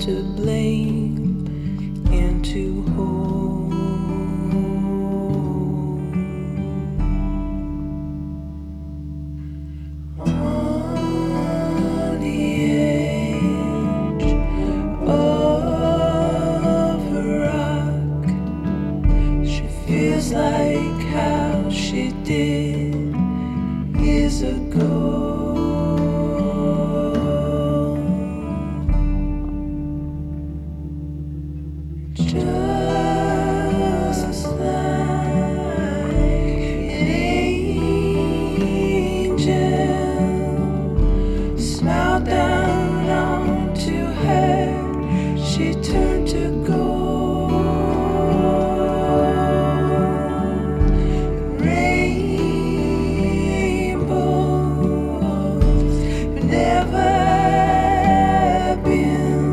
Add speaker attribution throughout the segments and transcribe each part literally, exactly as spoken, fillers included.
Speaker 1: to blame and to hold. On the edge of a rock, she feels like how she did years ago. Just like an angel smiled down onto her, she turned to gold. Rainbows have never been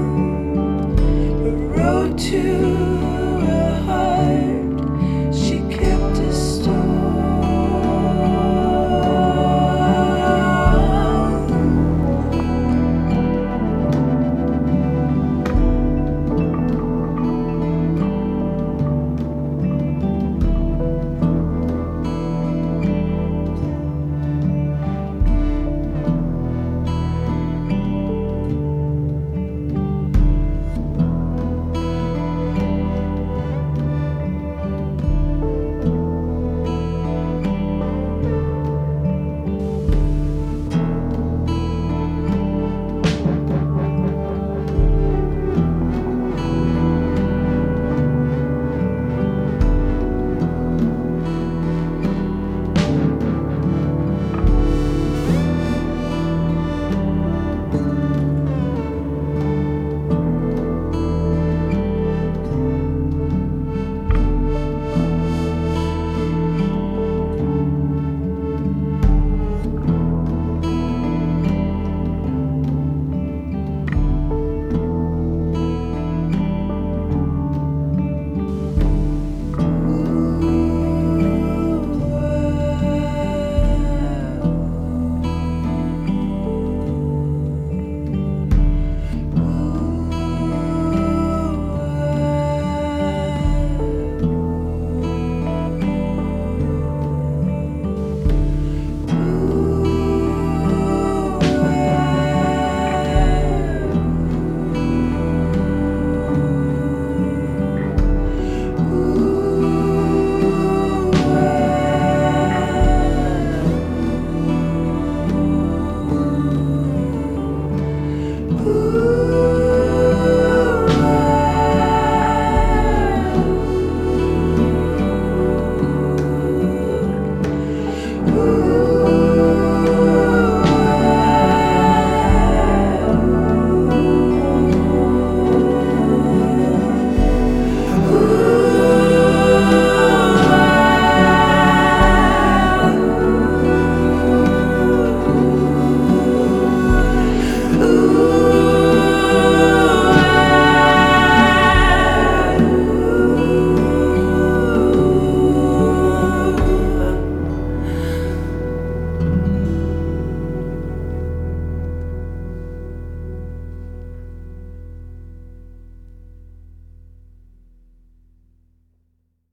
Speaker 1: a road to a heart she kept a stone. Ooh.